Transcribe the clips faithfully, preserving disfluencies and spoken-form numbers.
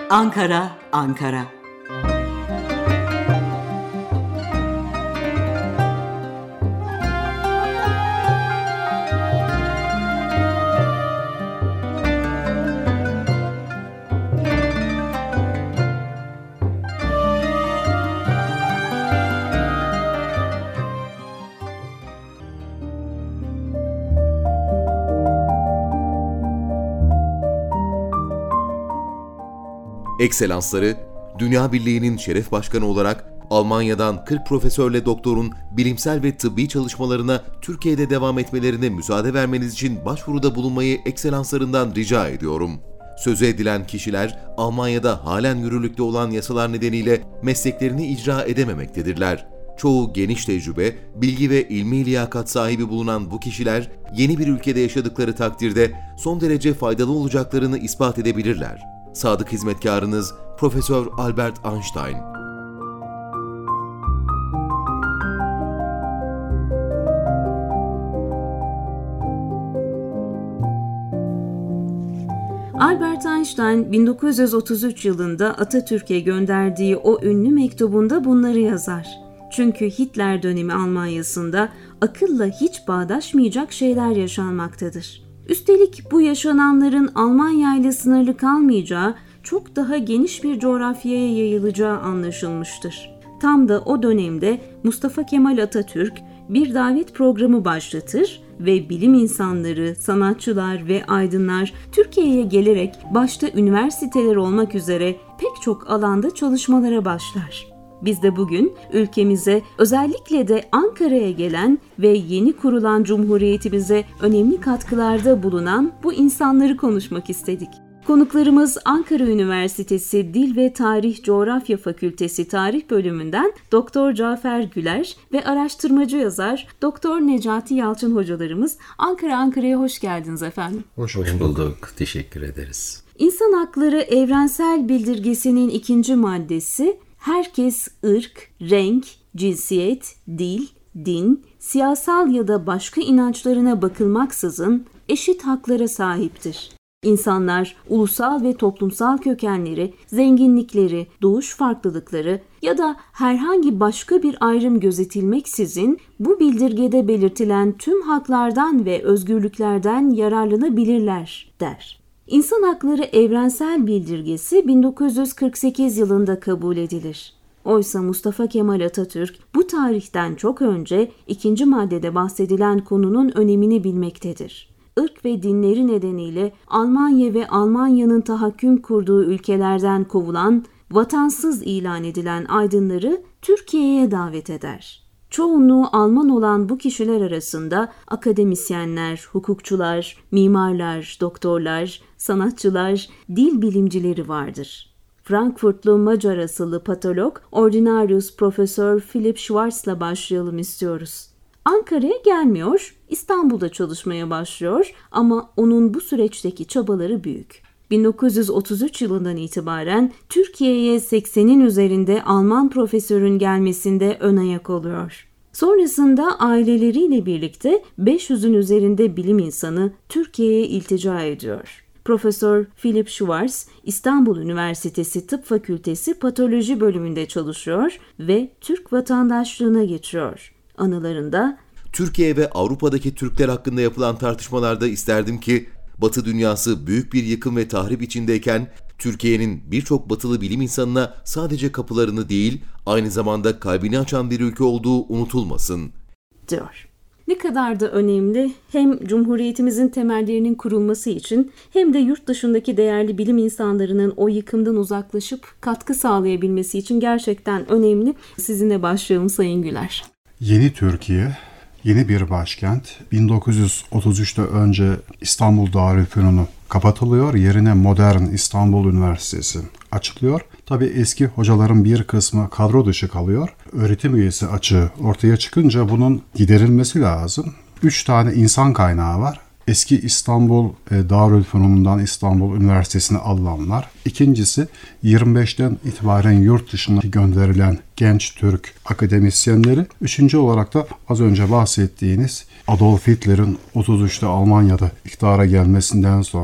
Ankara, Ankara. Ekselansları, Dünya Birliği'nin şeref başkanı olarak Almanya'dan kırk profesörle doktorun bilimsel ve tıbbi çalışmalarına Türkiye'de devam etmelerine müsaade vermeniz için başvuruda bulunmayı ekselanslarından rica ediyorum. Sözü edilen kişiler Almanya'da halen yürürlükte olan yasalar nedeniyle mesleklerini icra edememektedirler. Çoğu geniş tecrübe, bilgi ve ilmi liyakat sahibi bulunan bu kişiler yeni bir ülkede yaşadıkları takdirde son derece faydalı olacaklarını ispat edebilirler. Sadık hizmetkarınız Profesör Albert Einstein. Albert Einstein bin dokuz yüz otuz üç yılında Atatürk'e gönderdiği o ünlü mektubunda bunları yazar. Çünkü Hitler dönemi Almanya'sında akılla hiç bağdaşmayacak şeyler yaşanmaktadır. Üstelik bu yaşananların Almanya ile sınırlı kalmayacağı, çok daha geniş bir coğrafyaya yayılacağı anlaşılmıştır. Tam da o dönemde Mustafa Kemal Atatürk bir davet programı başlatır ve bilim insanları, sanatçılar ve aydınlar Türkiye'ye gelerek başta üniversiteler olmak üzere pek çok alanda çalışmalara başlar. Biz de bugün ülkemize, özellikle de Ankara'ya gelen ve yeni kurulan Cumhuriyetimize önemli katkılarda bulunan bu insanları konuşmak istedik. Konuklarımız Ankara Üniversitesi Dil ve Tarih Coğrafya Fakültesi Tarih Bölümünden Doktor Cafer Güler ve araştırmacı yazar Doktor Necati Yalçın hocalarımız. Ankara Ankara'ya hoş geldiniz efendim. Hoş bulduk. Hoş bulduk. Teşekkür ederiz. İnsan Hakları Evrensel Bildirgesi'nin ikinci maddesi, herkes ırk, renk, cinsiyet, dil, din, siyasal ya da başka inançlarına bakılmaksızın eşit haklara sahiptir. İnsanlar ulusal ve toplumsal kökenleri, zenginlikleri, doğuş farklılıkları ya da herhangi başka bir ayrım gözetilmeksizin bu bildirgede belirtilen tüm haklardan ve özgürlüklerden yararlanabilirler der. İnsan Hakları Evrensel Bildirgesi bin dokuz yüz kırk sekiz yılında kabul edilir. Oysa Mustafa Kemal Atatürk bu tarihten çok önce ikinci maddede bahsedilen konunun önemini bilmektedir. Irk ve dinleri nedeniyle Almanya ve Almanya'nın tahakküm kurduğu ülkelerden kovulan, vatansız ilan edilen aydınları Türkiye'ye davet eder. Çoğunluğu Alman olan bu kişiler arasında akademisyenler, hukukçular, mimarlar, doktorlar, sanatçılar, dil bilimcileri vardır. Frankfurtlu Macar asıllı patolog Ordinarius Profesör Philipp Schwarz'la başlayalım istiyoruz. Ankara'ya gelmiyor, İstanbul'da çalışmaya başlıyor ama onun bu süreçteki çabaları büyük. bin dokuz yüz otuz üç yılından itibaren Türkiye'ye seksenin üzerinde Alman profesörün gelmesinde ön ayak oluyor. Sonrasında aileleriyle birlikte beş yüzün üzerinde bilim insanı Türkiye'ye iltica ediyor. Profesör Philipp Schwarz, İstanbul Üniversitesi Tıp Fakültesi Patoloji bölümünde çalışıyor ve Türk vatandaşlığına geçiyor. Anılarında, Türkiye ve Avrupa'daki Türkler hakkında yapılan tartışmalarda isterdim ki, Batı dünyası büyük bir yıkım ve tahrip içindeyken, Türkiye'nin birçok batılı bilim insanına sadece kapılarını değil, aynı zamanda kalbini açan bir ülke olduğu unutulmasın, diyor. Ne kadar da önemli, hem Cumhuriyetimizin temellerinin kurulması için hem de yurt dışındaki değerli bilim insanlarının o yıkımdan uzaklaşıp katkı sağlayabilmesi için gerçekten önemli. Sizinle başlayalım Sayın Güler. Yeni Türkiye, yeni bir başkent. bin dokuz yüz otuz üçte önce İstanbul Darülfünunu kapatılıyor. Yerine modern İstanbul Üniversitesi açılıyor. Tabii eski hocaların bir kısmı kadro dışı kalıyor. Öğretim üyesi açığı ortaya çıkınca bunun giderilmesi lazım. Üç tane insan kaynağı var. Eski İstanbul Darülfünun'dan İstanbul Üniversitesi'ne alınanlar. İkincisi yirmi beşten itibaren yurt dışına gönderilen genç Türk akademisyenleri. Üçüncü olarak da az önce bahsettiğiniz Adolf Hitler'in otuz üçte Almanya'da iktidara gelmesinden sonra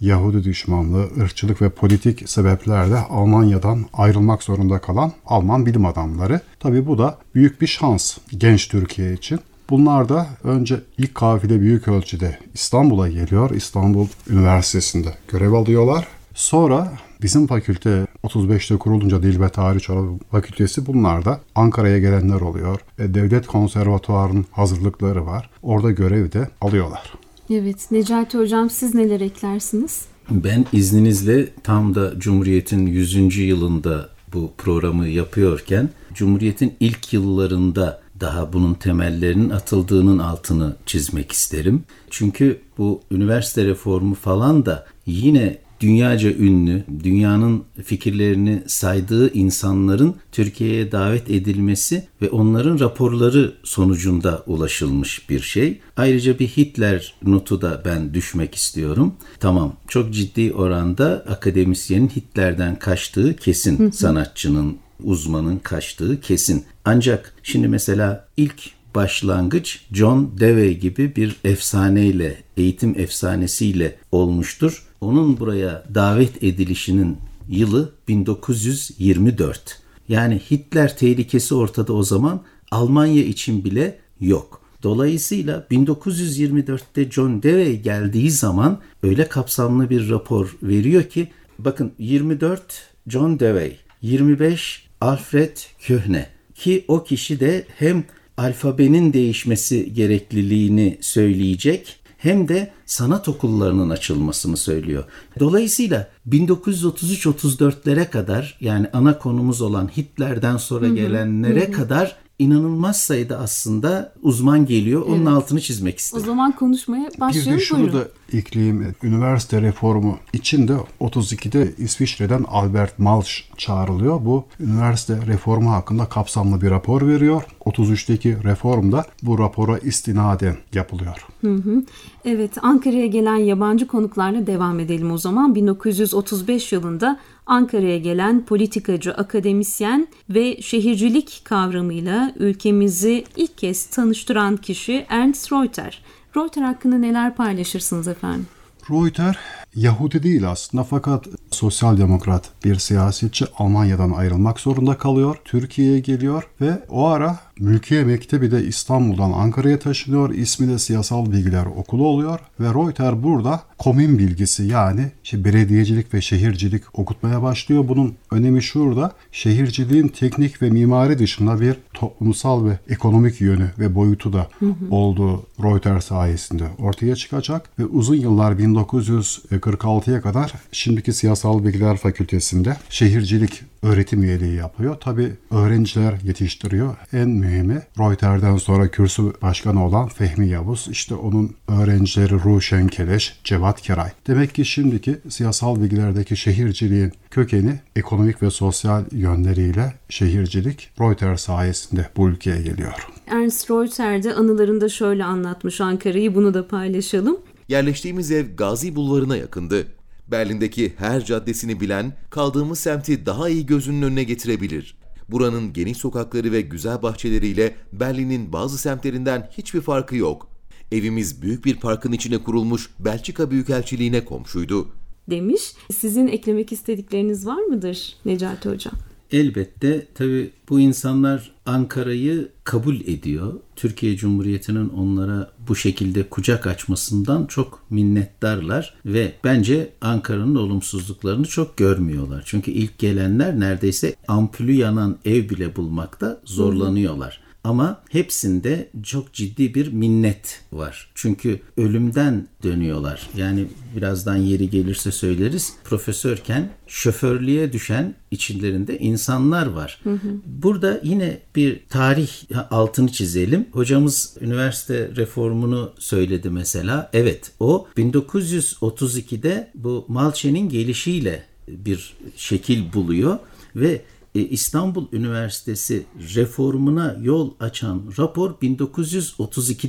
Yahudi düşmanlığı, ırkçılık ve politik sebeplerle Almanya'dan ayrılmak zorunda kalan Alman bilim adamları. Tabii bu da büyük bir şans genç Türkiye için. Bunlar da önce ilk kafile büyük ölçüde İstanbul'a geliyor. İstanbul Üniversitesi'nde görev alıyorlar. Sonra bizim fakülte otuz beşte kurulunca Dil ve Tarih Fakültesi, bunlar da Ankara'ya gelenler oluyor. E, Devlet Konservatuvarı'nın hazırlıkları var. Orada görev de alıyorlar. Evet, Necati Hocam, siz neler eklersiniz? Ben izninizle tam da Cumhuriyet'in yüzüncü yılında bu programı yapıyorken, Cumhuriyet'in ilk yıllarında daha bunun temellerinin atıldığının altını çizmek isterim. Çünkü bu üniversite reformu falan da yine dünyaca ünlü, dünyanın fikirlerini saydığı insanların Türkiye'ye davet edilmesi ve onların raporları sonucunda ulaşılmış bir şey. Ayrıca bir Hitler notu da ben düşmek istiyorum. Tamam, çok ciddi oranda akademisyenin Hitler'den kaçtığı kesin, hı hı. sanatçının, uzmanın kaçtığı kesin. Ancak şimdi mesela ilk başlangıç John Dewey gibi bir efsaneyle, eğitim efsanesiyle olmuştur. Onun buraya davet edilişinin yılı bin dokuz yüz yirmi dört. Yani Hitler tehlikesi ortada o zaman, Almanya için bile yok. Dolayısıyla bin dokuz yüz yirmi dörtte John Dewey geldiği zaman öyle kapsamlı bir rapor veriyor ki, bakın yirmi dört John Dewey, yirmi beş Alfred Köhne, ki o kişi de hem alfabenin değişmesi gerekliliğini söyleyecek hem de sanat okullarının açılmasını söylüyor. Dolayısıyla bin dokuz yüz otuz üç otuz dörtlere kadar, yani ana konumuz olan Hitler'den sonra hı-hı, gelenlere hı-hı. kadar inanılmaz sayıda aslında uzman geliyor. Onun evet. altını çizmek istedim. O zaman konuşmaya başlayalım. Bir de şunu da ekleyeyim. Üniversite reformu için de otuz ikide İsviçre'den Albert Malch çağrılıyor. Bu üniversite reformu hakkında kapsamlı bir rapor veriyor. otuz üçteki reformda bu rapora istinaden yapılıyor. Hı hı. Evet, Ankara'ya gelen yabancı konuklarla devam edelim o zaman. bin dokuz yüz otuz beş yılında Ankara'ya gelen politikacı, akademisyen ve şehircilik kavramıyla ülkemizi ilk kez tanıştıran kişi Ernst Reuter. Reuter hakkında neler paylaşırsınız efendim? Reuter Yahudi değil aslında, fakat sosyal demokrat bir siyasetçi. Almanya'dan ayrılmak zorunda kalıyor. Türkiye'ye geliyor ve o ara Mülkiye Mektebi de İstanbul'dan Ankara'ya taşınıyor. İsmi de Siyasal Bilgiler Okulu oluyor ve Reuter burada komün bilgisi, yani işte belediyecilik ve şehircilik okutmaya başlıyor. Bunun önemi şurada: şehirciliğin teknik ve mimari dışında bir toplumsal ve ekonomik yönü ve boyutu da hı hı. olduğu Reuter sayesinde ortaya çıkacak ve uzun yıllar bin dokuz yüz kırk altıya kadar şimdiki Siyasal Bilgiler Fakültesi'nde şehircilik öğretim üyeliği yapıyor. Tabii öğrenciler yetiştiriyor. En mühimi Reuter'den sonra kürsü başkanı olan Fehmi Yavuz. İşte onun öğrencileri Ruşen Keleş, Cevat Keray. Demek ki şimdiki siyasal bilgilerdeki şehirciliğin kökeni ekonomik ve sosyal yönleriyle şehircilik Reuter sayesinde bu ülkeye geliyor. Ernst Reuter de anılarında şöyle anlatmış Ankara'yı, bunu da paylaşalım. Yerleştiğimiz ev Gazi Bulvarı'na yakındı. Berlin'deki her caddesini bilen, kaldığımız semti daha iyi gözünün önüne getirebilir. Buranın geniş sokakları ve güzel bahçeleriyle Berlin'in bazı semtlerinden hiçbir farkı yok. Evimiz büyük bir parkın içine kurulmuş Belçika Büyükelçiliğine komşuydu. Demiş. Sizin eklemek istedikleriniz var mıdır Necati Hocam? Elbette, tabii bu insanlar Ankara'yı kabul ediyor. Türkiye Cumhuriyeti'nin onlara bu şekilde kucak açmasından çok minnettarlar ve bence Ankara'nın olumsuzluklarını çok görmüyorlar. Çünkü ilk gelenler neredeyse ampulü yanan ev bile bulmakta zorlanıyorlar. Hı hı. Ama hepsinde çok ciddi bir minnet var. Çünkü ölümden dönüyorlar. Yani birazdan yeri gelirse söyleriz. Profesörken şoförlüğe düşen içlerinde insanlar var. Hı hı. Burada yine bir tarih altını çizelim. Hocamız üniversite reformunu söyledi mesela. Evet, o bin dokuz yüz otuz ikide bu Malçe'nin gelişiyle bir şekil buluyor ve İstanbul Üniversitesi reformuna yol açan rapor bin dokuz yüz otuz ikide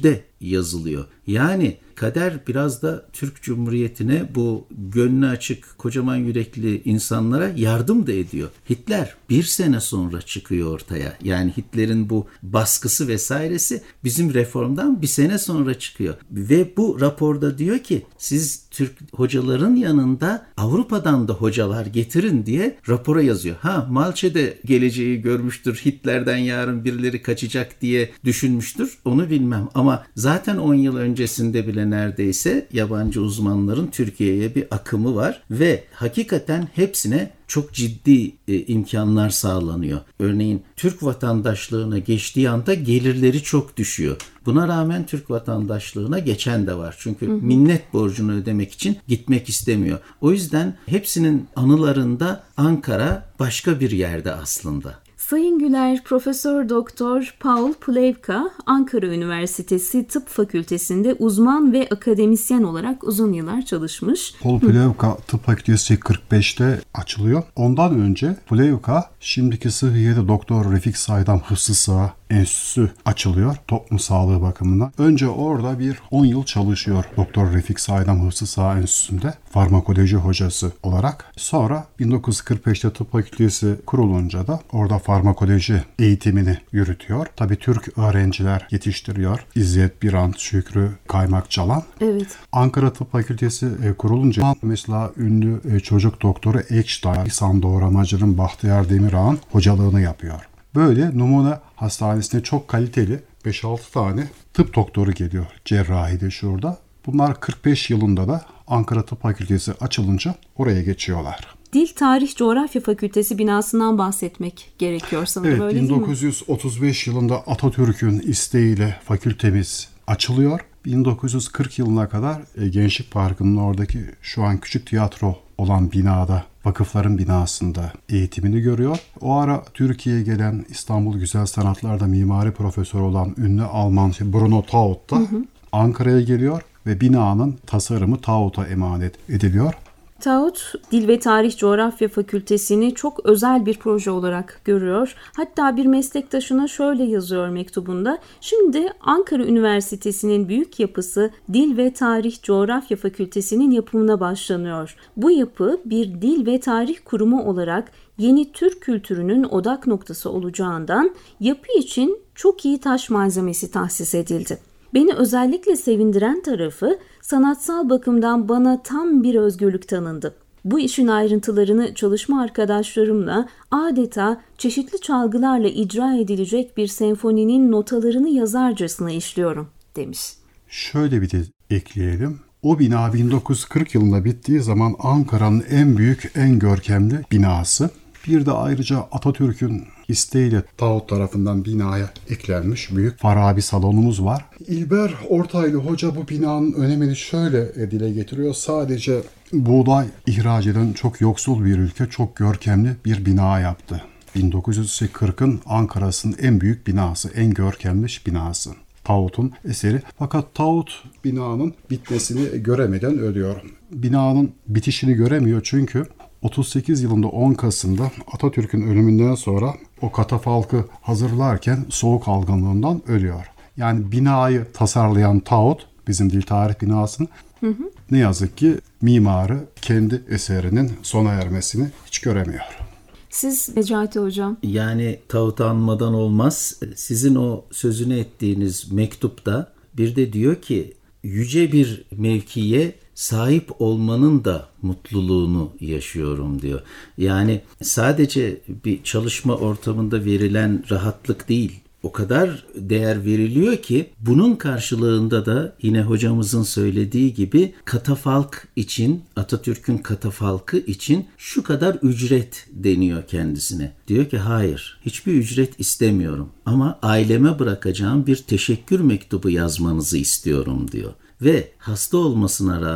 yazılıyor. Yani kader biraz da Türk Cumhuriyeti'ne, bu gönlü açık, kocaman yürekli insanlara yardım da ediyor. Hitler bir sene sonra çıkıyor ortaya. Yani Hitler'in bu baskısı vesairesi bizim reformdan bir sene sonra çıkıyor. Ve bu raporda diyor ki siz Türk hocaların yanında Avrupa'dan da hocalar getirin diye rapora yazıyor. Ha, Malçe de geleceği görmüştür, Hitler'den yarın birileri kaçacak diye düşünmüştür, onu bilmem. Ama zaten on yıl öncesinde bile neredeyse yabancı uzmanların Türkiye'ye bir akımı var ve hakikaten hepsine çok ciddi e, imkanlar sağlanıyor. Örneğin Türk vatandaşlığına geçtiği anda gelirleri çok düşüyor. Buna rağmen Türk vatandaşlığına geçen de var. Çünkü hı hı. minnet borcunu ödemek için gitmek istemiyor. O yüzden hepsinin anılarında Ankara başka bir yerde aslında. Sayın Güler, Profesör Doktor Paul Plewka, Ankara Üniversitesi Tıp Fakültesi'nde uzman ve akademisyen olarak uzun yıllar çalışmış. Paul Plewka Tıp Fakültesi kırk beşte açılıyor. Ondan önce Plewka, şimdiki Sıhhiye'de Doktor Refik Saydam Hıfzı Sıha Enstitüsü açılıyor toplum sağlığı bakımından. Önce orada bir on yıl çalışıyor Doktor Refik Saydam Hıfzı Sıha Enstitüsü'nde farmakoloji hocası olarak. Sonra bin dokuz yüz kırk beşte Tıp Fakültesi kurulunca da orada farmakoloji eğitimini yürütüyor. Tabii Türk öğrenciler yetiştiriyor. İzzet Birant, Şükrü Kaymakçalan. Evet. Ankara Tıp Fakültesi kurulunca mesela ünlü çocuk doktoru Ekştay, İhsan Doğramacı'nın Bahtiyar Demirağ'ın hocalığını yapıyor. Böyle numune hastanesine çok kaliteli beş altı tane tıp doktoru geliyor cerrahide şurada. Bunlar kırk beş yılında da Ankara Tıp Fakültesi açılınca oraya geçiyorlar. Dil, Tarih, Coğrafya Fakültesi binasından bahsetmek gerekiyor sanırım, evet, öyle değil mi? bin dokuz yüz otuz beş yılında Atatürk'ün isteğiyle fakültemiz açılıyor. bin dokuz yüz kırk yılına kadar Gençlik Parkı'nın oradaki şu an küçük tiyatro olan binada, vakıfların binasında eğitimini görüyor. O ara Türkiye'ye gelen İstanbul Güzel Sanatlar'da mimari profesörü olan ünlü Alman Bruno Taut da Ankara'ya geliyor ve binanın tasarımı Taut'a emanet ediliyor. Taut, Dil ve Tarih Coğrafya Fakültesini çok özel bir proje olarak görüyor. Hatta bir meslektaşına şöyle yazıyor mektubunda: şimdi Ankara Üniversitesi'nin büyük yapısı Dil ve Tarih Coğrafya Fakültesi'nin yapımına başlanıyor. Bu yapı bir dil ve tarih kurumu olarak yeni Türk kültürünün odak noktası olacağından yapı için çok iyi taş malzemesi tahsis edildi. Beni özellikle sevindiren tarafı, sanatsal bakımdan bana tam bir özgürlük tanındı. Bu işin ayrıntılarını çalışma arkadaşlarımla adeta çeşitli çalgılarla icra edilecek bir senfoninin notalarını yazarcasına işliyorum, demiş. Şöyle bir de ekleyelim. O bina bin dokuz yüz kırk yılında bittiği zaman Ankara'nın en büyük, en görkemli binası. Bir de ayrıca Atatürk'ün isteğiyle Taut tarafından binaya eklenmiş büyük Farabi salonumuz var. İlber Ortaylı Hoca bu binanın önemini şöyle dile getiriyor. Sadece buğday ihraç eden çok yoksul bir ülke çok görkemli bir bina yaptı. bin dokuz yüz kırkın Ankara'sının en büyük binası, en görkemli binası. Taut'un eseri. Fakat Taut binanın bitmesini göremeden ölüyor. Binanın bitişini göremiyor çünkü otuz sekiz yılında on Kasım'da Atatürk'ün ölümünden sonra o katafalkı hazırlarken soğuk algınlığından ölüyor. Yani binayı tasarlayan Taut, bizim Dil Tarih binasının, hı hı. ne yazık ki mimarı kendi eserinin sona ermesini hiç göremiyor. Siz Necati Hocam? Yani Taut'u anmadan olmaz. Sizin o sözünü ettiğiniz mektupta bir de diyor ki yüce bir mevkiye sahip olmanın da mutluluğunu yaşıyorum diyor. Yani sadece bir çalışma ortamında verilen rahatlık değil, o kadar değer veriliyor ki bunun karşılığında da yine hocamızın söylediği gibi katafalk için, Atatürk'ün katafalkı için şu kadar ücret deniyor kendisine. Diyor ki hayır, hiçbir ücret istemiyorum ama aileme bırakacağım bir teşekkür mektubu yazmanızı istiyorum diyor. Ve hasta olmasına rağmen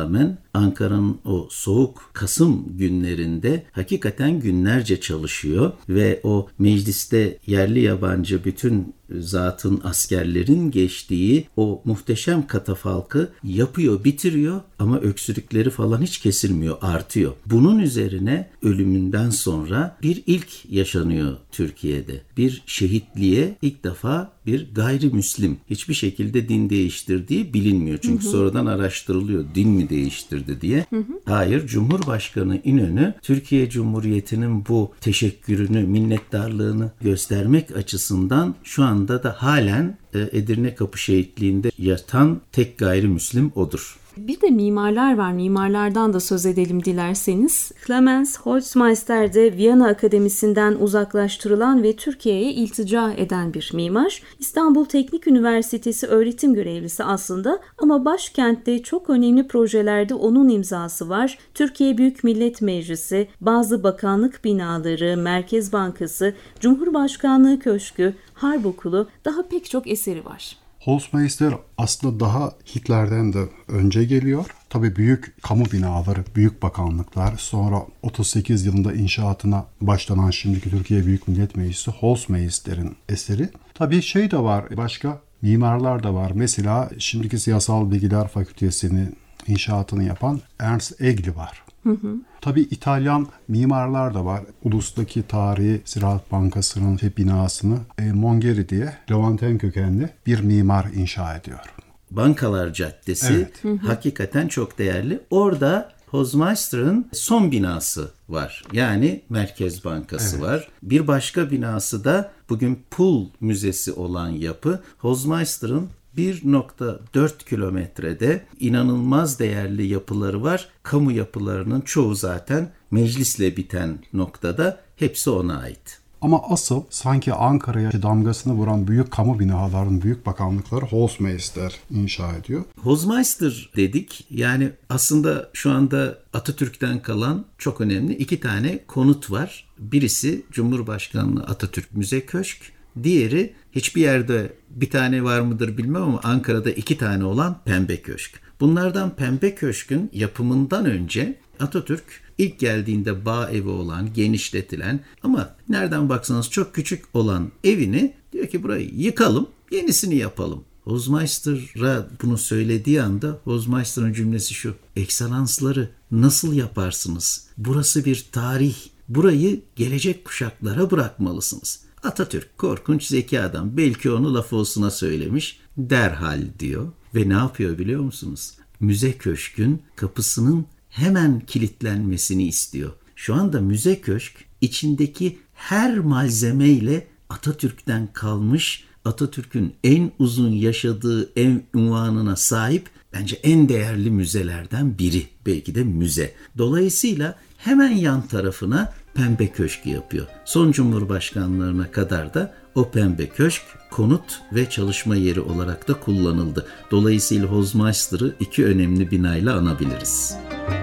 Ankara'nın o soğuk Kasım günlerinde hakikaten günlerce çalışıyor ve o mecliste yerli yabancı bütün zatın, askerlerin geçtiği o muhteşem katafalkı yapıyor, bitiriyor ama öksürükleri falan hiç kesilmiyor, artıyor. Bunun üzerine ölümünden sonra bir ilk yaşanıyor Türkiye'de. Bir şehitliğe ilk defa bir gayrimüslim hiçbir şekilde din değiştirdiği bilinmiyor. Çünkü hı hı. sonradan araştırılıyor din mi değiştirdi diye. Hı hı. Hayır, Cumhurbaşkanı İnönü Türkiye Cumhuriyeti'nin bu teşekkürünü, minnettarlığını göstermek açısından şu anda da halen Edirne Kapı Şehitliği'nde yatan tek gayrimüslim odur. Bir de mimarlar var. Mimarlardan da söz edelim dilerseniz. Clemens Holzmeister de Viyana Akademisi'nden uzaklaştırılan ve Türkiye'ye iltica eden bir mimar. İstanbul Teknik Üniversitesi öğretim görevlisi aslında ama başkentte çok önemli projelerde onun imzası var. Türkiye Büyük Millet Meclisi, bazı bakanlık binaları, Merkez Bankası, Cumhurbaşkanlığı Köşkü, Harp Okulu, daha pek çok eseri var. Holzmeister aslında daha Hitler'den de önce geliyor. Tabii büyük kamu binaları, büyük bakanlıklar, sonra otuz sekiz yılında inşaatına başlanan şimdiki Türkiye Büyük Millet Meclisi Holzmeister'in eseri. Tabii şey de var, başka mimarlar da var. Mesela şimdiki Siyasal Bilgiler Fakültesi'nin inşaatını yapan Ernst Egli var. Hı hı. Tabii İtalyan mimarlar da var. Ulus'taki tarihi Ziraat Bankası'nın binasını e, Mongeri diye Levanten kökenli bir mimar inşa ediyor. Bankalar Caddesi evet. hı hı. hakikaten çok değerli. Orada Holzmeister'ın son binası var. Yani Merkez Bankası evet. var. Bir başka binası da bugün Pul Müzesi olan yapı Holzmeister'ın bir nokta dört kilometrede inanılmaz değerli yapıları var. Kamu yapılarının çoğu zaten meclisle biten noktada, hepsi ona ait. Ama asıl sanki Ankara'ya damgasını vuran büyük kamu binalarının, büyük bakanlıkları Holzmeister inşa ediyor. Holzmeister dedik, yani aslında şu anda Atatürk'ten kalan çok önemli iki tane konut var. Birisi Cumhurbaşkanlığı Atatürk Müze Köşk, diğeri hiçbir yerde bir tane var mıdır bilmem ama Ankara'da iki tane olan Pembe Köşk. Bunlardan Pembe Köşk'ün yapımından önce Atatürk ilk geldiğinde bağ evi olan, genişletilen ama nereden baksanız çok küçük olan evini diyor ki burayı yıkalım, yenisini yapalım. Holzmeister'a bunu söylediği anda Holzmeister'ın cümlesi şu: Ekselansları nasıl yaparsınız? Burası bir tarih. Burayı gelecek kuşaklara bırakmalısınız. Atatürk korkunç zeki adam. Belki onu laf olsuna söylemiş. Derhal diyor. Ve ne yapıyor biliyor musunuz? Müze Köşk'ün kapısının hemen kilitlenmesini istiyor. Şu anda Müze Köşk içindeki her malzemeyle Atatürk'ten kalmış, Atatürk'ün en uzun yaşadığı ev unvanına sahip, bence en değerli müzelerden biri. Belki de müze. Dolayısıyla hemen yan tarafına Pembe Köşk'ü yapıyor. Son Cumhurbaşkanlarına kadar da o Pembe Köşk konut ve çalışma yeri olarak da kullanıldı. Dolayısıyla Holzmeister'ı iki önemli binayla anabiliriz.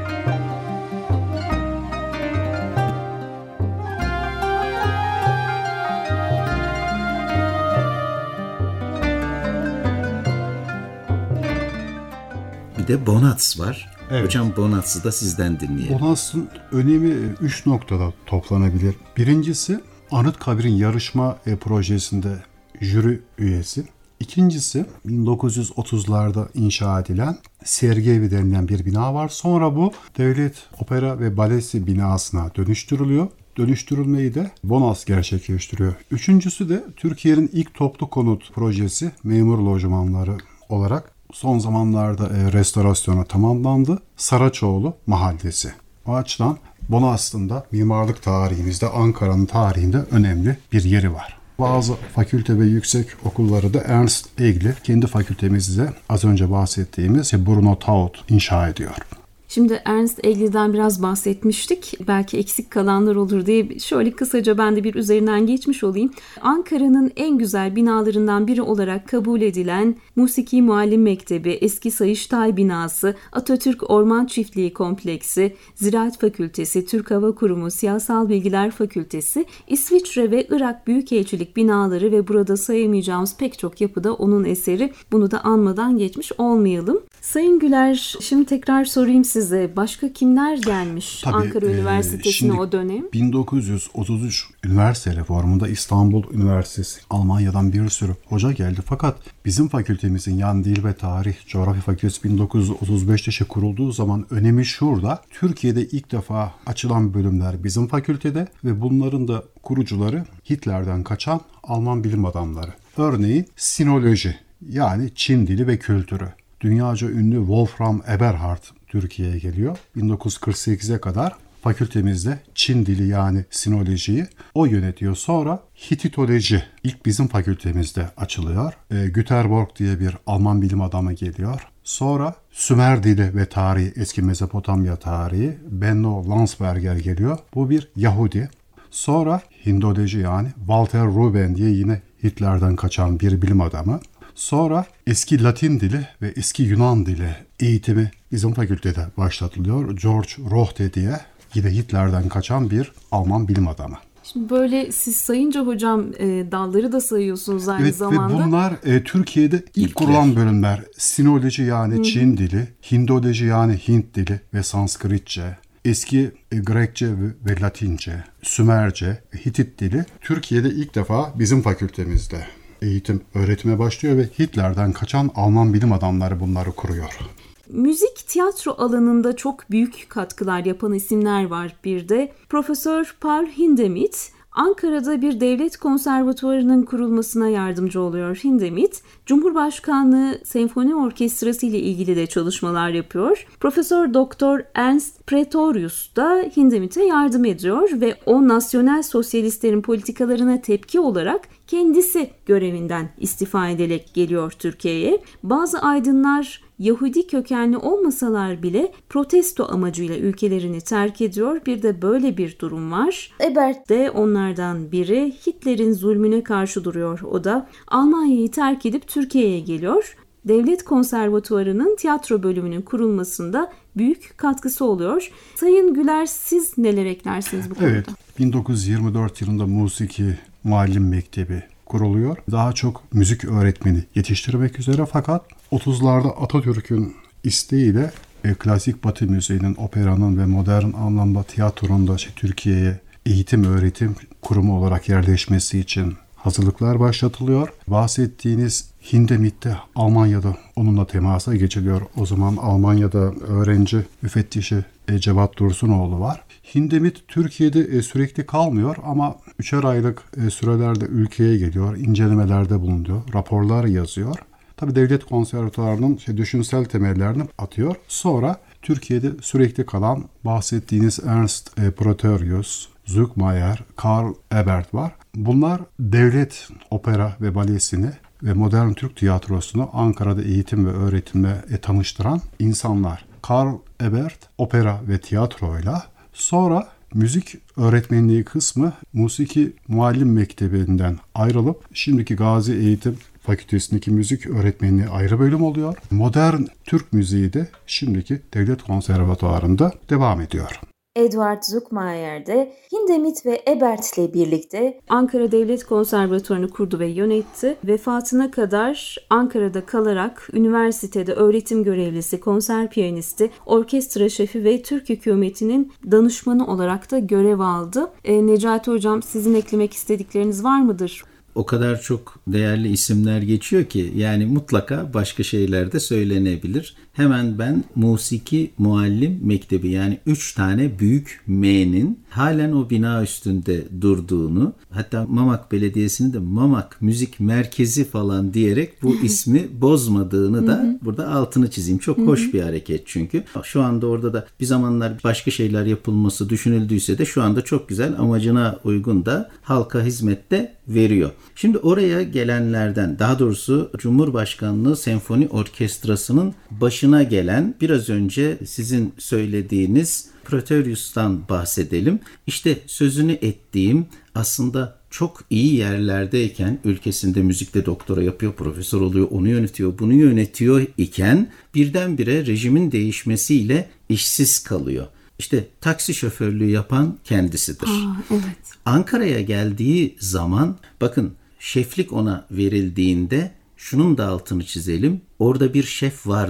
Bir de Bonatz var. Evet. Hocam Bonatz'ı da sizden dinleyelim. Bonatz'ın önemi üç noktada toplanabilir. Birincisi Anıtkabir'in yarışma e, projesinde jüri üyesi. İkincisi bin dokuz yüz otuzlarda inşa edilen sergi evi denilen bir bina var. Sonra bu Devlet Opera ve Balesi binasına dönüştürülüyor. Dönüştürülmeyi de Bonatz gerçekleştiriyor. Üçüncüsü de Türkiye'nin ilk toplu konut projesi memur lojmanları olarak son zamanlarda e, restorasyona tamamlandı. Saraçoğlu Mahallesi. O açıdan Bonatz'ın da mimarlık tarihimizde, Ankara'nın tarihinde önemli bir yeri var. Bazı fakülte ve yüksek okulları da Ernst Egli, kendi fakültemizde az önce bahsettiğimiz Bruno Taut inşa ediyor. Şimdi Ernst Egli'den biraz bahsetmiştik. Belki eksik kalanlar olur diye şöyle kısaca ben de bir üzerinden geçmiş olayım. Ankara'nın en güzel binalarından biri olarak kabul edilen Musiki Muallim Mektebi, Eski Sayıştay binası, Atatürk Orman Çiftliği Kompleksi, Ziraat Fakültesi, Türk Hava Kurumu, Siyasal Bilgiler Fakültesi, İsviçre ve Irak Büyükelçilik binaları ve burada sayamayacağımız pek çok yapıda onun eseri. Bunu da anmadan geçmiş olmayalım. Sayın Güler, şimdi tekrar sorayım size. Başka kimler gelmiş Tabii, Ankara e, Üniversitesi'ne şimdi o dönem? bin dokuz yüz otuz üç üniversite reformunda İstanbul Üniversitesi, Almanya'dan bir sürü hoca geldi. Fakat bizim fakültemizin, yani Dil ve Tarih Coğrafya Fakültesi bin dokuz yüz otuz beşte şey kurulduğu zaman önemi şurada. Türkiye'de ilk defa açılan bölümler bizim fakültede ve bunların da kurucuları Hitler'den kaçan Alman bilim adamları. Örneğin sinoloji, yani Çin dili ve kültürü. Dünyaca ünlü Wolfram Eberhard Türkiye'ye geliyor. bin dokuz yüz kırk sekize kadar fakültemizde Çin dili, yani sinolojiyi o yönetiyor. Sonra Hititoloji ilk bizim fakültemizde açılıyor. E, Güterborg diye bir Alman bilim adamı geliyor. Sonra Sümer dili ve tarihi, eski Mezopotamya tarihi, Benno Landsberger geliyor. Bu bir Yahudi. Sonra Hindoloji, yani Walter Ruben diye yine Hitler'den kaçan bir bilim adamı. Sonra eski Latin dili ve eski Yunan dili eğitimi bizim fakültede başlatılıyor. George Rohde diye yine Hitler'den kaçan bir Alman bilim adamı. Şimdi böyle siz sayınca hocam e, dalları da sayıyorsunuz aynı evet, zamanda. Evet, ve bunlar e, Türkiye'de ilk İlkler. kurulan bölümler. Sinoloji, yani Hı-hı. Çin dili, Hindoloji, yani Hint dili ve Sanskritçe, eski e, Grekçe ve, ve Latince, Sümerce, Hitit dili Türkiye'de ilk defa bizim fakültemizde eğitim, öğretime başlıyor ve Hitler'den kaçan Alman bilim adamları bunları kuruyor. Müzik, tiyatro alanında çok büyük katkılar yapan isimler var bir de. Profesör Paul Hindemith, Ankara'da bir devlet konservatuvarının kurulmasına yardımcı oluyor. Hindemith, Cumhurbaşkanlığı Senfoni Orkestrası ile ilgili de çalışmalar yapıyor. Profesör Doktor Ernst Praetorius da Hindemith'e yardım ediyor ve o nasyonel sosyalistlerin politikalarına tepki olarak kendisi görevinden istifa ederek geliyor Türkiye'ye. Bazı aydınlar Yahudi kökenli olmasalar bile protesto amacıyla ülkelerini terk ediyor. Bir de böyle bir durum var. Ebert de onlardan biri. Hitler'in zulmüne karşı duruyor o da. Almanya'yı terk edip Türkiye'ye geliyor. Devlet Konservatuvarı'nın tiyatro bölümünün kurulmasında büyük katkısı oluyor. Sayın Güler, siz neler eklersiniz bu konuda? Evet, bin dokuz yüz yirmi dört yılında Musiki Muallim Mektebi kuruluyor. Daha çok müzik öğretmeni yetiştirmek üzere, fakat otuzlarda Atatürk'ün isteğiyle e, klasik Batı müziğinin, operanın ve modern anlamda tiyatronun da işte, Türkiye'ye eğitim öğretim kurumu olarak yerleşmesi için hazırlıklar başlatılıyor. Bahsettiğiniz Hindemith'te Almanya'da onunla temasa geçiliyor. O zaman Almanya'da öğrenci müfettişi e, Cevat Dursunoğlu var. Hindemith Türkiye'de e, sürekli kalmıyor ama üçer aylık e, sürelerde ülkeye geliyor, incelemelerde bulunuyor, raporlar yazıyor. Tabii devlet konservatuvarının şey, düşünsel temellerini atıyor. Sonra Türkiye'de sürekli kalan bahsettiğiniz Ernst e, Praetorius, Zuckmayer, Karl Ebert var. Bunlar devlet opera ve balesini ve modern Türk tiyatrosunu Ankara'da eğitim ve öğretimle e, tanıştıran insanlar. Karl Ebert opera ve tiyatroyla, sonra müzik öğretmenliği kısmı Musiki Muallim Mektebi'nden ayrılıp şimdiki Gazi Eğitim Fakültesindeki müzik öğretmenliği ayrı bölüm oluyor. Modern Türk müziği de şimdiki Devlet Konservatuvarı'nda devam ediyor. Edward Zuckmayer de Hindemith ve Ebert ile birlikte Ankara Devlet Konservatuvarı'nı kurdu ve yönetti. Vefatına kadar Ankara'da kalarak üniversitede öğretim görevlisi, konser piyanisti, orkestra şefi ve Türk hükümetinin danışmanı olarak da görev aldı. E, Necati Hocam, sizin eklemek istedikleriniz var mıdır? O kadar çok değerli isimler geçiyor ki yani mutlaka başka şeyler de söylenebilir. Hemen ben Musiki Muallim Mektebi, yani üç tane büyük M'nin halen o bina üstünde durduğunu, hatta Mamak Belediyesi'nin de Mamak Müzik Merkezi falan diyerek bu ismi bozmadığını da burada altını çizeyim. Çok hoş bir hareket çünkü. Şu anda orada da bir zamanlar başka şeyler yapılması düşünüldüyse de şu anda çok güzel, amacına uygun da halka hizmette veriyor. Şimdi oraya gelenlerden, daha doğrusu Cumhurbaşkanlığı Senfoni Orkestrası'nın başına gelen, biraz önce sizin söylediğiniz Praetorius'tan bahsedelim. İşte sözünü ettiğim, aslında çok iyi yerlerdeyken, ülkesinde müzikte doktora yapıyor, profesör oluyor, onu yönetiyor, bunu yönetiyor iken birdenbire rejimin değişmesiyle işsiz kalıyor. İşte taksi şoförlüğü yapan kendisidir. Aa, evet. Ankara'ya geldiği zaman, bakın, şeflik ona verildiğinde şunun da altını çizelim. Orada bir şef vardı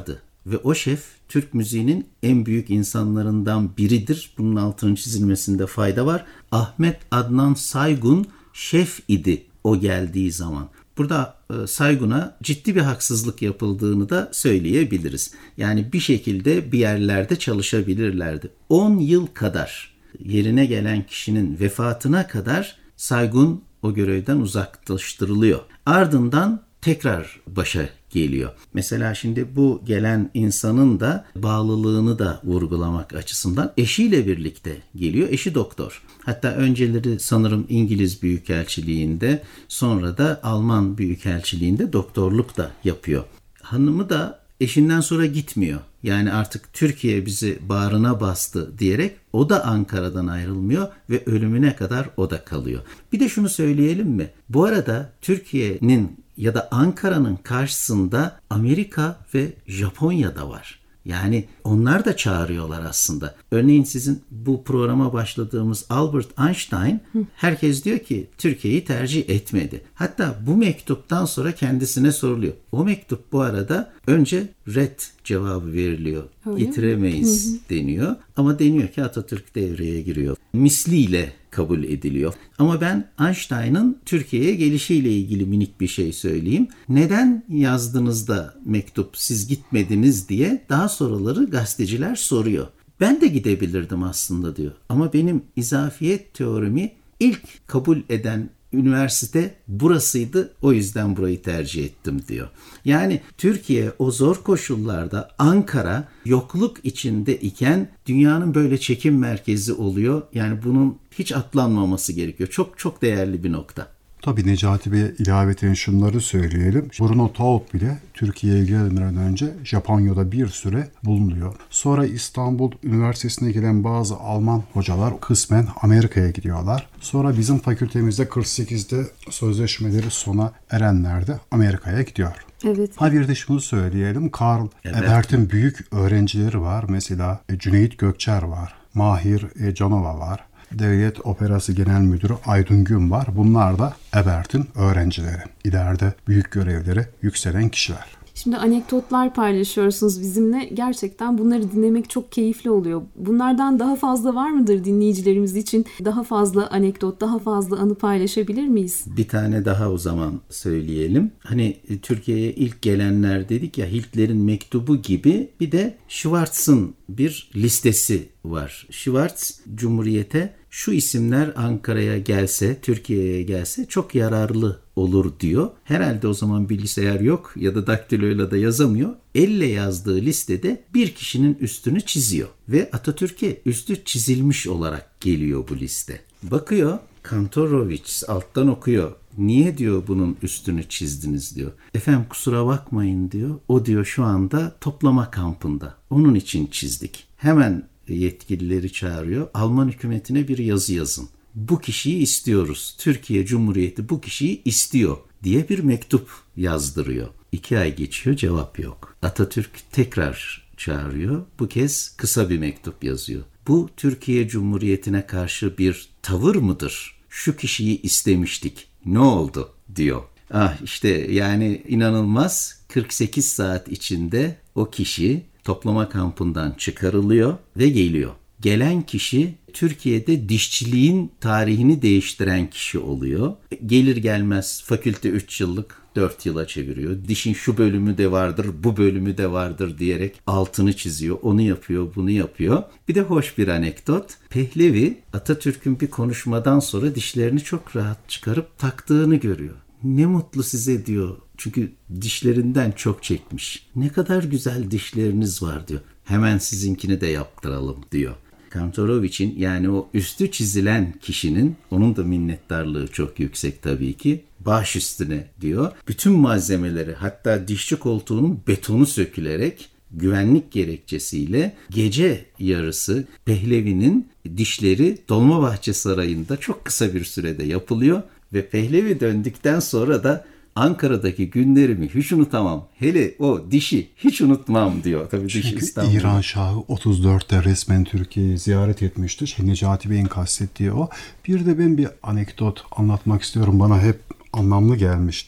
ve o şef Türk müziğinin en büyük insanlarından biridir. Bunun altının çizilmesinde fayda var. Ahmet Adnan Saygun şef idi o geldiği zaman. Burada e, Saygun'a ciddi bir haksızlık yapıldığını da söyleyebiliriz. Yani bir şekilde bir yerlerde çalışabilirlerdi. on yıl kadar yerine gelen kişinin vefatına kadar Saygun o görevden uzaklaştırılıyor. Ardından tekrar başa geliyor. Mesela şimdi bu gelen insanın da bağlılığını da vurgulamak açısından eşiyle birlikte geliyor. Eşi doktor. Hatta önceleri sanırım İngiliz Büyükelçiliğinde, sonra da Alman Büyükelçiliğinde doktorluk da yapıyor. Hanımı da eşinden sonra gitmiyor. Yani artık Türkiye bizi bağrına bastı diyerek o da Ankara'dan ayrılmıyor ve ölümüne kadar o da kalıyor. Bir de şunu söyleyelim mi? Bu arada Türkiye'nin ya da Ankara'nın karşısında Amerika ve Japonya da var. Yani onlar da çağırıyorlar aslında. Örneğin sizin bu programa başladığımız Albert Einstein, herkes diyor ki Türkiye'yi tercih etmedi. Hatta bu mektuptan sonra kendisine soruluyor. O mektup bu arada önce red cevabı veriliyor. Öyle Getiremeyiz mi? deniyor. Ama deniyor ki Atatürk devreye giriyor. Misliyle kabul ediliyor. Ama ben Einstein'ın Türkiye'ye gelişiyle ilgili minik bir şey söyleyeyim. Neden yazdınız da mektup siz gitmediniz diye daha sonraları gazeteciler soruyor. Ben de gidebilirdim aslında diyor. Ama benim izafiyet teorimi ilk kabul eden üniversite burasıydı, o yüzden burayı tercih ettim diyor. Yani Türkiye o zor koşullarda, Ankara yokluk içinde iken dünyanın böyle çekim merkezi oluyor. Yani bunun hiç atlanmaması gerekiyor. Çok çok değerli bir nokta. Tabii Necati Bey ilaveten şunları söyleyelim. Bruno Taut bile Türkiye'ye gelmeden önce Japonya'da bir süre bulunuyor. Sonra İstanbul Üniversitesi'ne gelen bazı Alman hocalar kısmen Amerika'ya gidiyorlar. Sonra bizim fakültemizde kırk sekizde sözleşmeleri sona erenler de Amerika'ya gidiyor. Evet. Ha bir de şunu söyleyelim. Karl evet. Ebert'in büyük öğrencileri var. Mesela Cüneyt Gökçer var. Mahir Canova var. Devlet Operası Genel Müdürü Aydın Gün var. Bunlar da Ebert'in öğrencileri. İleride büyük görevlere yükselen kişiler. Şimdi anekdotlar paylaşıyorsunuz bizimle. Gerçekten bunları dinlemek çok keyifli oluyor. Bunlardan daha fazla var mıdır dinleyicilerimiz için? Daha fazla anekdot, daha fazla anı paylaşabilir miyiz? Bir tane daha o zaman söyleyelim. Hani Türkiye'ye ilk gelenler dedik ya, Hitler'in mektubu gibi bir de Schwarz'ın bir listesi var. Schwarz, Cumhuriyet'e şu isimler Ankara'ya gelse, Türkiye'ye gelse çok yararlı olur diyor. Herhalde o zaman bilgisayar yok ya da daktiloyla da yazamıyor. Elle yazdığı listede bir kişinin üstünü çiziyor. Ve Atatürk'e üstü çizilmiş olarak geliyor bu liste. Bakıyor, Kantorowicz alttan okuyor. Niye diyor bunun üstünü çizdiniz diyor. Efendim kusura bakmayın diyor. O diyor şu anda toplama kampında. Onun için çizdik. Hemen yetkilileri çağırıyor. Alman hükümetine bir yazı yazın. Bu kişiyi istiyoruz. Türkiye Cumhuriyeti bu kişiyi istiyor diye bir mektup yazdırıyor. İki ay geçiyor, cevap yok. Atatürk tekrar çağırıyor. Bu kez kısa bir mektup yazıyor. Bu Türkiye Cumhuriyeti'ne karşı bir tavır mıdır? Şu kişiyi istemiştik. Ne oldu? diyor. Ah işte yani inanılmaz. kırk sekiz saat içinde o kişi toplama kampından çıkarılıyor ve geliyor. Gelen kişi Türkiye'de dişçiliğin tarihini değiştiren kişi oluyor. Gelir gelmez fakülte üç yıllık dört yıla çeviriyor. Dişin şu bölümü de vardır, bu bölümü de vardır diyerek altını çiziyor. Onu yapıyor, bunu yapıyor. Bir de hoş bir anekdot. Pehlevi Atatürk'ün bir konuşmadan sonra dişlerini çok rahat çıkarıp taktığını görüyor. Ne mutlu size diyor. Çünkü dişlerinden çok çekmiş. Ne kadar güzel dişleriniz var diyor. Hemen sizinkini de yaptıralım diyor. Kantorowicz'in yani o üstü çizilen kişinin, onun da minnettarlığı çok yüksek tabii ki. Baş üstüne diyor. Bütün malzemeleri, hatta dişçi koltuğunun betonu sökülerek güvenlik gerekçesiyle gece yarısı Pehlevi'nin dişleri Dolmabahçe Sarayı'nda çok kısa bir sürede yapılıyor ve Pehlevi döndükten sonra da Ankara'daki günlerimi hiç unutamam. Hele o dişi hiç unutmam diyor. Tabii Çünkü dişi İstanbul'da. İran Şahı otuz dörtte resmen Türkiye'yi ziyaret etmiştir. Şey, Necati Bey'in kastettiği o. Bir de ben bir anekdot anlatmak istiyorum. Bana hep anlamlı gelmiştir.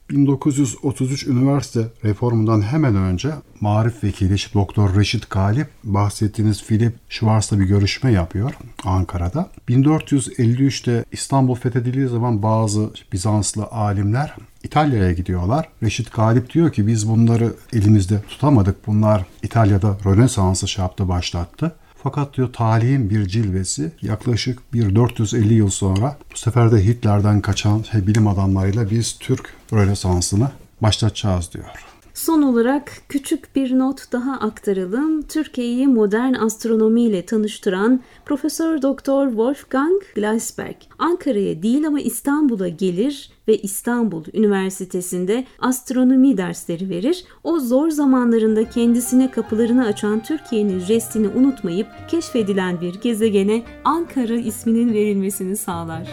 bin dokuz yüz otuz üç üniversite reformundan hemen önce Maarif Vekili Doktor Reşit Galip bahsettiğiniz Philip Schwarz'la bir görüşme yapıyor Ankara'da. bin dört yüz elli üçte İstanbul fethedildiği zaman bazı Bizanslı alimler İtalya'ya gidiyorlar. Reşit Galip diyor ki biz bunları elimizde tutamadık. Bunlar İtalya'da Rönesans'ı şey yaptı, başlattı. Fakat diyor talihin bir cilvesi yaklaşık bir dört yüz elli yıl sonra bu sefer de Hitler'den kaçan bilim adamlarıyla biz Türk Rönesans'ını başlatacağız diyor. Son olarak küçük bir not daha aktaralım. Türkiye'yi modern astronomiyle tanıştıran Profesör Doktor Wolfgang Gleisberg Ankara'ya değil ama İstanbul'a gelir ve İstanbul Üniversitesi'nde astronomi dersleri verir. O zor zamanlarında kendisine kapılarını açan Türkiye'nin jestini unutmayıp keşfedilen bir gezegene Ankara isminin verilmesini sağlar.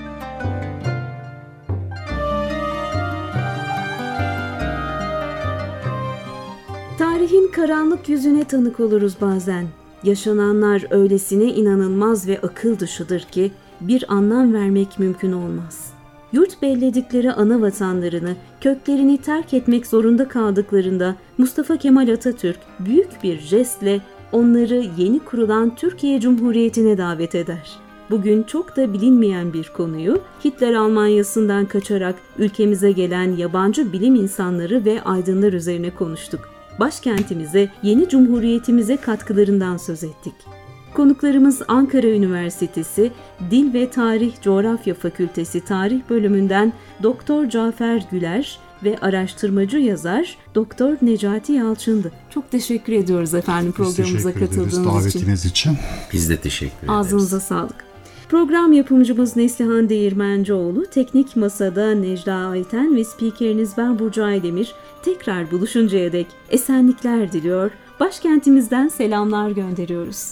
Tarihin karanlık yüzüne tanık oluruz bazen. Yaşananlar öylesine inanılmaz ve akıl dışıdır ki bir anlam vermek mümkün olmaz. Yurt belledikleri ana vatanlarını, köklerini terk etmek zorunda kaldıklarında Mustafa Kemal Atatürk büyük bir jestle onları yeni kurulan Türkiye Cumhuriyeti'ne davet eder. Bugün çok da bilinmeyen bir konuyu Hitler Almanyası'ndan kaçarak ülkemize gelen yabancı bilim insanları ve aydınlar üzerine konuştuk. Başkentimize, yeni cumhuriyetimize katkılarından söz ettik. Konuklarımız Ankara Üniversitesi Dil ve Tarih Coğrafya Fakültesi Tarih Bölümünden Doktor Cafer Güler ve araştırmacı yazar Doktor Necati Yalçın'dı. Çok teşekkür ediyoruz efendim programımıza katıldığınız için. Davetiniz için. Biz de teşekkür ederiz. Ağzınıza sağlık. Program yapımcımız Neslihan Değirmencioğlu, teknik masada Necla Ayten ve spikeriniz ben Burcu Aydemir. Tekrar buluşuncaya dek esenlikler diliyor, başkentimizden selamlar gönderiyoruz.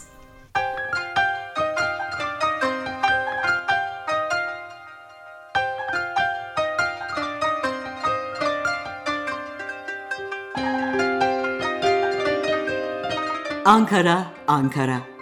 Ankara, Ankara.